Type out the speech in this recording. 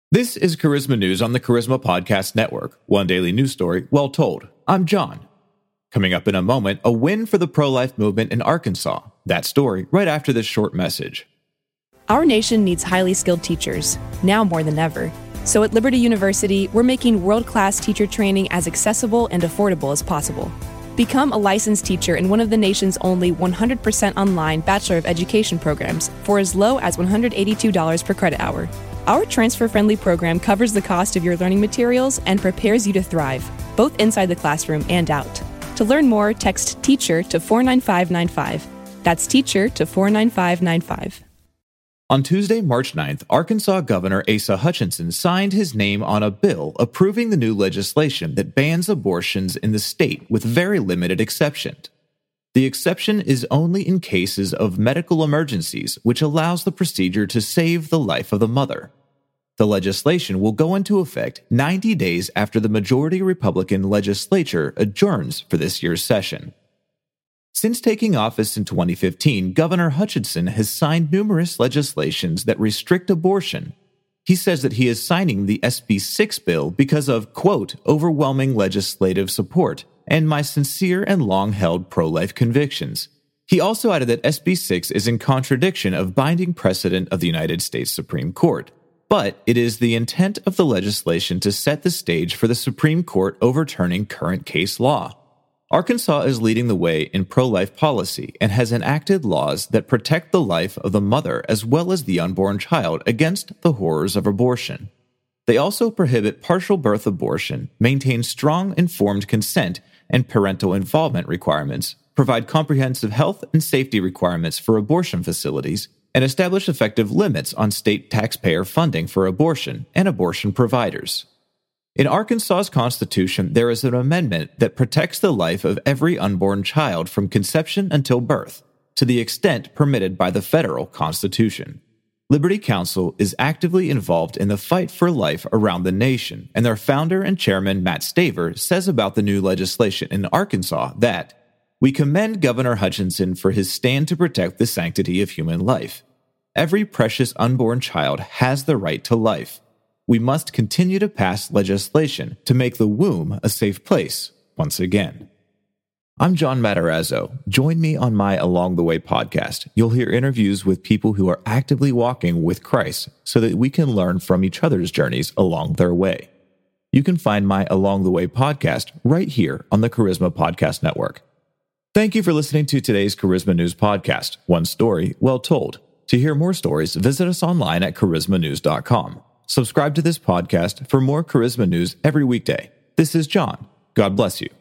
This is Charisma News on the Charisma Podcast Network. One daily news story, well told. I'm John. Coming up in a moment, a win for the pro-life movement in Arkansas. That story right after this short message. Our nation needs highly skilled teachers, now more than ever. So at Liberty University, we're making world-class teacher training as accessible and affordable as possible. Become a licensed teacher in one of the nation's only 100% online Bachelor of Education programs for as low as $182 per credit hour. Our transfer-friendly program covers the cost of your learning materials and prepares you to thrive, both inside the classroom and out. To learn more, text TEACHER to 49595. That's TEACHER to 49595. On Tuesday, March 9th, Arkansas Governor Asa Hutchinson signed his name on a bill approving the new legislation that bans abortions in the state with very limited exceptions. The exception is only in cases of medical emergencies, which allows the procedure to save the life of the mother. The legislation will go into effect 90 days after the majority Republican legislature adjourns for this year's session. Since taking office in 2015, Governor Hutchinson has signed numerous legislations that restrict abortion. He says that he is signing the SB 6 bill because of, quote, overwhelming legislative support and my sincere and long-held pro-life convictions. He also added that SB 6 is in contradiction of binding precedent of the United States Supreme Court, but it is the intent of the legislation to set the stage for the Supreme Court overturning current case law. Arkansas is leading the way in pro-life policy and has enacted laws that protect the life of the mother as well as the unborn child against the horrors of abortion. They also prohibit partial birth abortion, maintain strong informed consent and parental involvement requirements, provide comprehensive health and safety requirements for abortion facilities, and establish effective limits on state taxpayer funding for abortion and abortion providers. In Arkansas's Constitution, there is an amendment that protects the life of every unborn child from conception until birth, to the extent permitted by the federal Constitution. Liberty Counsel is actively involved in the fight for life around the nation, and their founder and chairman, Matt Staver, says about the new legislation in Arkansas that, "We commend Governor Hutchinson for his stand to protect the sanctity of human life. Every precious unborn child has the right to life. We must continue to pass legislation to make the womb a safe place once again." I'm John Matarazzo. Join me on my Along the Way podcast. You'll hear interviews with people who are actively walking with Christ so that we can learn from each other's journeys along their way. You can find my Along the Way podcast right here on the Charisma Podcast Network. Thank you for listening to today's Charisma News podcast. One story, well told. To hear more stories, visit us online at charismanews.com. Subscribe to this podcast for more Charisma News every weekday. This is John. God bless you.